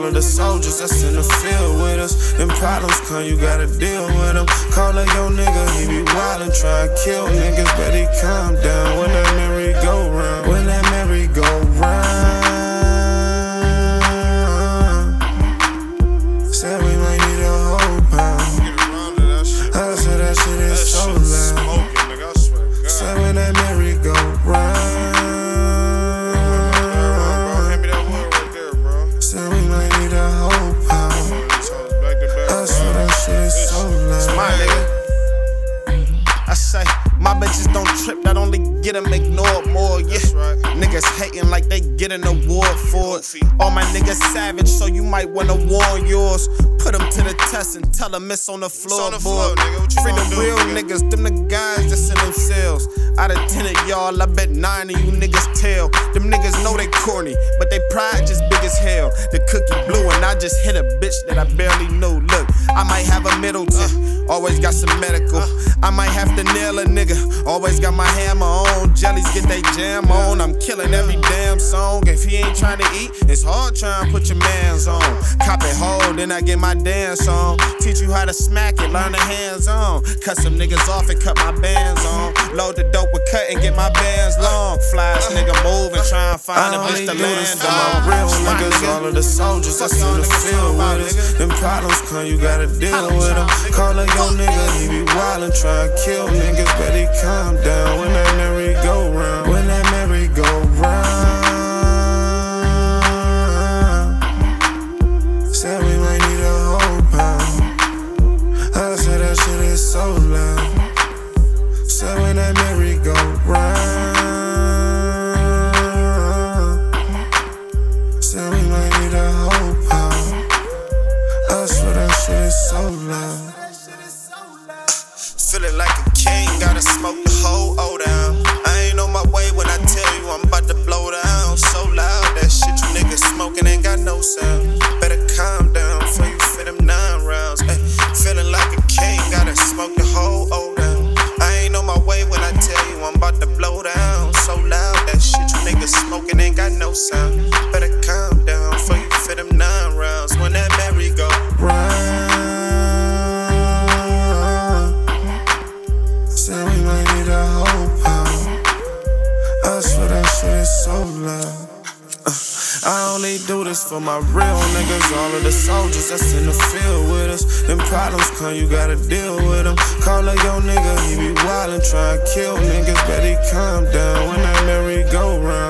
of the soldiers that's in the field with us. Them problems come, you gotta deal with them. Call up your nigga, he be wildin', try to kill niggas, but he calm down when that merry go round. When that merry go round. Said we might need a whole pound. I said that shit is so loud. Said when that merry go round. Said we might need a whole pound. I said that shit is so loud. My nigga, I say my bitches don't trip, not only get them ignored more, yeah. Niggas hating like they get an award for it. All my niggas savage, so you might wanna warn yours. Put them to the test and tell them it's on the floorboard. Free the real niggas, them the guys that's in them cells. Out of 10 of y'all, I bet 9 of you niggas tell. Them niggas know they corny, but they pride just big as hell. The cookie blue and I just hit a bitch that I barely knew. Look, I might have a Middleton, always got some medical. I might have to nail a nigga, always got my hammer on. Jellies get they jam on, I'm killing every damn song. If he ain't trying to eat, it's hard trying to put your mans on. Cop it whole, then I get my dance on. Teach you how to smack it, learn the hands on. Cut some niggas off and cut my bands on. Load the dope with cut and get my bands long. Flash nigga move and try and find a bitch to land on. My real niggas, all of the soldiers that's in the field with us. Them problems come, you gotta deal with them. Call up your nigga, he be wildin', try to kill niggas, but he calm down when that merry go round. When that merry go round. Said we might need a whole pound. I said that shit is so loud. Said when that merry go round. Said we might need a whole pound. I swear that shit is so loud. Feeling like a king, gotta smoke the whole O down. I ain't on my way when I tell you I'm about to blow down. So loud, that shit you niggas smoking ain't got no sound. Better calm down before you fit them 9 rounds. Ay, feeling like a king, gotta smoke the whole O down. I ain't on my way when I tell you I'm about to blow down. So loud, that shit you niggas smoking ain't got no sound. Better calm down before you fit them 9 rounds. When that merry go round. Said we might need a whole pound. I swear that shit is so loud. I only do this for my real niggas, all of the soldiers that's in the field with us. Them problems come, you gotta deal with them. Call up your nigga, he be wildin', try to kill niggas, but he calm down when that merry go round.